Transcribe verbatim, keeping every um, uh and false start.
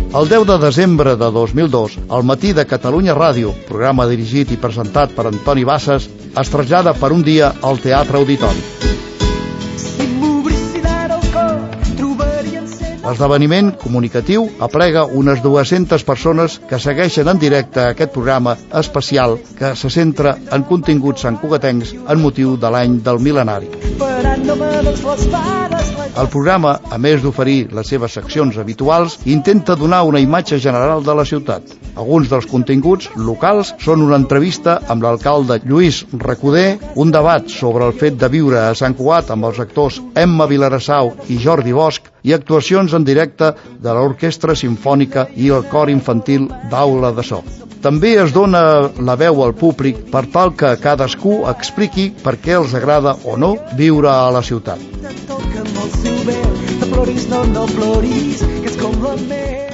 El deu de desembre de dos mil dos, al matí de Catalunya Ràdio, programa dirigit i presentat per Antoni Bassas, es trasllada per un dia al Teatre Auditori. L'esdeveniment comunicatiu aplega unes dues-centes persones que segueixen en directe aquest programa especial que se centra en continguts santcugatencs en motiu de l'any del mil·lenari. El programa, a més d'oferir les seves seccions habituals, intenta donar una imatge general de la ciutat. Alguns dels continguts locals són una entrevista amb l'alcalde Lluís Recoder, un debat sobre el fet de viure a Sant Cugat amb els actors Emma Vilarassau i Jordi Bosch i actuacions en directe de l'Orquestra Simfònica i el Cor Infantil d'Aula de So. També es dona la veu al públic per tal que cadascú expliqui per què els agrada o no viure a la ciutat.